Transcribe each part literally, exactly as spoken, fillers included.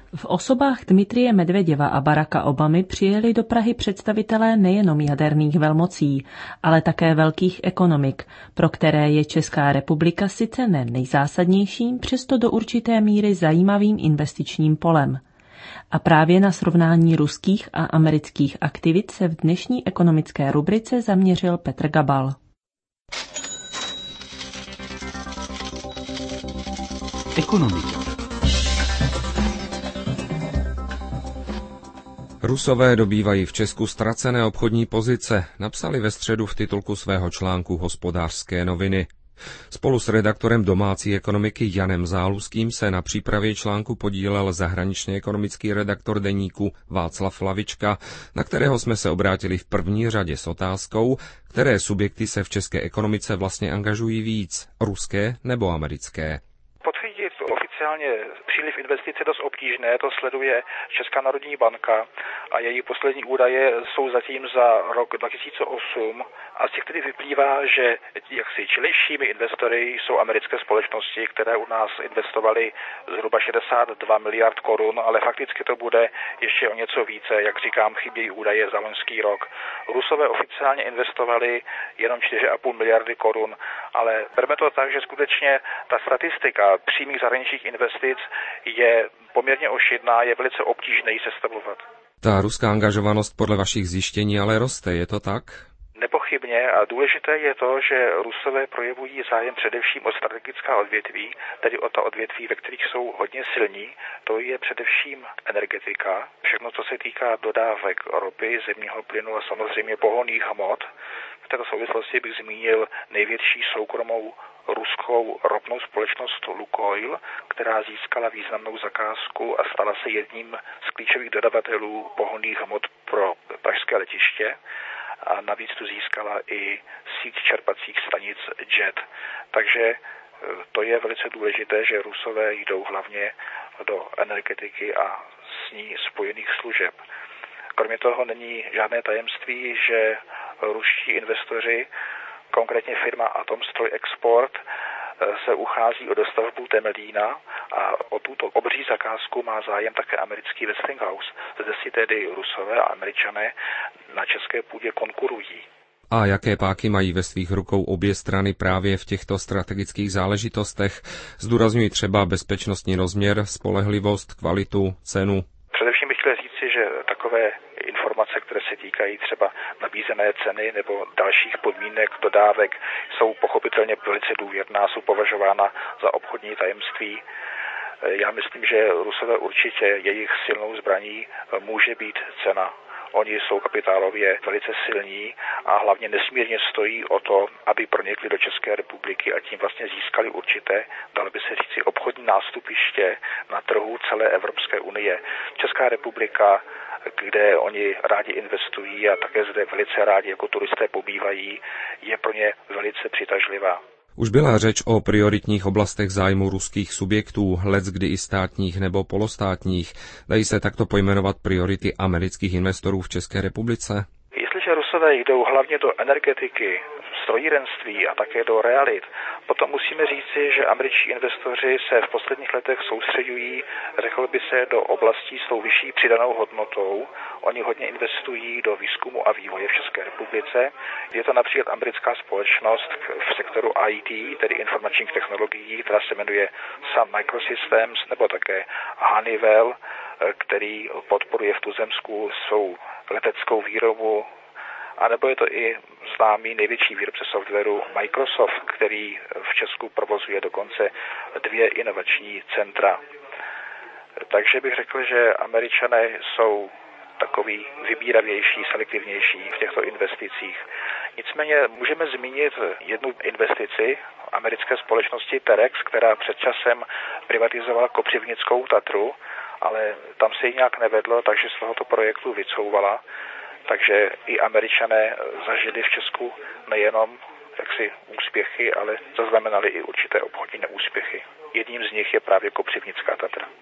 V osobách Dmitrije Medveděva a Baracka Obamy přijeli do Prahy představitelé nejenom jaderných velmocí, ale také velkých ekonomik, pro které je Česká republika sice ne nejzásadnějším, přesto do určité míry zajímavým investičním polem. A právě na srovnání ruských a amerických aktivit se v dnešní ekonomické rubrice zaměřil Petr Gabal. Ekonomika. Rusové dobývají v Česku ztracené obchodní pozice, napsali ve středu v titulku svého článku Hospodářské noviny. Spolu s redaktorem domácí ekonomiky Janem Záluským se na přípravě článku podílel zahraničně ekonomický redaktor deníku Václav Lavička, na kterého jsme se obrátili v první řadě s otázkou, které subjekty se v české ekonomice vlastně angažují víc, ruské nebo americké. Podchytit oficiálně příliv investic je dost obtížné, to sleduje Česká národní banka a její poslední údaje jsou zatím za rok dva tisíce osm a z těch tedy vyplývá, že jaksi čilejšími investory jsou americké společnosti, které u nás investovaly zhruba šedesát dva miliard korun, ale fakticky to bude ještě o něco více, jak říkám, chybějí údaje za loňský rok. Rusové oficiálně investovali jenom čtyři a půl miliardy korun, ale berme to tak, že skutečně ta statistika přímých zahraničních investic je poměrně ošidná, je velice obtížné ji sestavovat. Ta ruská angažovanost podle vašich zjištění ale roste, je to tak? Nepochybně a důležité je to, že Rusové projevují zájem především o strategická odvětví, tedy o ta odvětví, ve kterých jsou hodně silní. To je především energetika, všechno, co se týká dodávek ropy, zemního plynu a samozřejmě pohonných hmot. V této souvislosti bych zmínil největší soukromou ruskou ropnou společnost Lukoil, která získala významnou zakázku a stala se jedním z klíčových dodavatelů pohonných hmot pro pražské letiště. A navíc tu získala i síť čerpacích stanic Jet. Takže to je velice důležité, že Rusové jdou hlavně do energetiky a s ní spojených služeb. Kromě toho není žádné tajemství, že ruští investoři, konkrétně firma Atomstroj Export, se uchází o dostavbu Temelína a o tuto obří zakázku má zájem také americký Westinghouse. Zde si tedy Rusové a Američané na české půdě konkurují. A jaké páky mají ve svých rukou obě strany právě v těchto strategických záležitostech? Zdůrazňují třeba bezpečnostní rozměr, spolehlivost, kvalitu, cenu. Především bych chtěl říci, že takové informace, které se týkají třeba nabízené ceny nebo dalších podmínek dodávek, jsou pochopitelně velice důvěrná, jsou považována za obchodní tajemství. Já myslím, že Rusové určitě jejich silnou zbraní může být cena. Oni jsou kapitálově velice silní a hlavně nesmírně stojí o to, aby pronikli do České republiky a tím vlastně získali určité, dalo by se říci, obchodní nástupiště na trhu celé Evropské unie. Česká republika, kde oni rádi investují a také zde velice rádi jako turisté pobývají, je pro ně velice přitažlivá. Už byla řeč o prioritních oblastech zájmu ruských subjektů, leckdy i státních nebo polostátních. Dají se takto pojmenovat priority amerických investorů v České republice? Jestliže Rusové jdou hlavně do energetiky, strojírenství a také do realit, potom musíme říci, že američtí investoři se v posledních letech soustředují, řekl by se, do oblastí s tou vyšší přidanou hodnotou. Oni hodně investují do výzkumu a vývoje v České republice. Je to například americká společnost v sektoru I T, tedy informačních technologií, která se jmenuje Sun Microsystems, nebo také Honeywell, který podporuje v tuzemsku svou leteckou výrobu, a nebo je to i známý největší výrobce softwaru Microsoft, který v Česku provozuje dokonce dvě inovační centra. Takže bych řekl, že Američané jsou takový vybíravější, selektivnější v těchto investicích. Nicméně můžeme zmínit jednu investici americké společnosti Terex, která před časem privatizovala Kopřivnickou Tatru, ale tam se jí nějak nevedlo, takže z tohoto projektu vycouvala. Takže i Američané zažili v Česku nejenom jaksi úspěchy, ale zaznamenali i určité obchodní neúspěchy. Jedním z nich je právě Kopřivnická Tatra.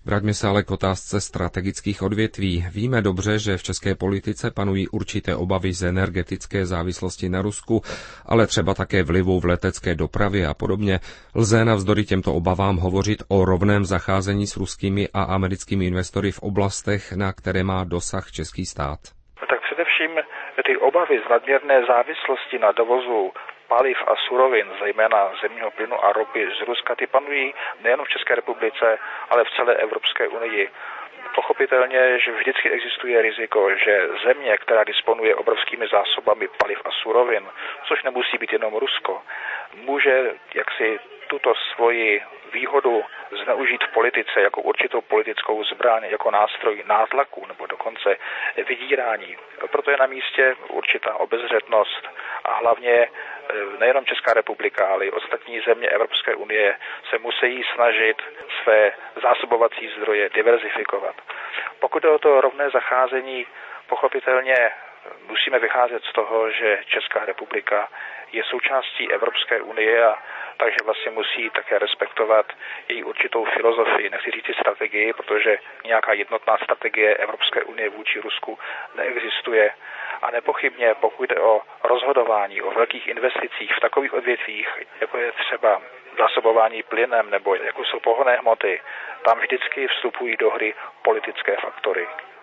Vraťme se ale k otázce strategických odvětví. Víme dobře, že v české politice panují určité obavy z energetické závislosti na Rusku, ale třeba také vlivu v letecké dopravě a podobně. Lze navzdory těmto obavám hovořit o rovném zacházení s ruskými a americkými investory v oblastech, na které má dosah český stát? Tak především ty obavy z nadměrné závislosti na dovozu paliv a surovin, zejména zemního plynu a ropy z Ruska, ty panují nejen v České republice, ale v celé Evropské unii. Pochopitelně, že vždycky existuje riziko, že země, která disponuje obrovskými zásobami paliv a surovin, což nemusí být jenom Rusko, může jaksi tuto svoji výhodu zneužít v politice jako určitou politickou zbraň, jako nástroj nátlaku nebo dokonce vydírání. Proto je na místě určitá obezřetnost a hlavně nejenom Česká republika, ale i ostatní země Evropské unie se musí snažit své zásobovací zdroje diverzifikovat. Pokud je o to rovné zacházení, pochopitelně musíme vycházet z toho, že Česká republika je součástí Evropské unie a takže vlastně musí také respektovat její určitou filozofii, nechci říct strategii, protože nějaká jednotná strategie Evropské unie vůči Rusku neexistuje. A nepochybně, pokud jde o rozhodování o velkých investicích v takových odvětvích, jako je třeba zásobování plynem nebo jako jsou pohonné hmoty, tam vždycky vstupují do hry politické faktory.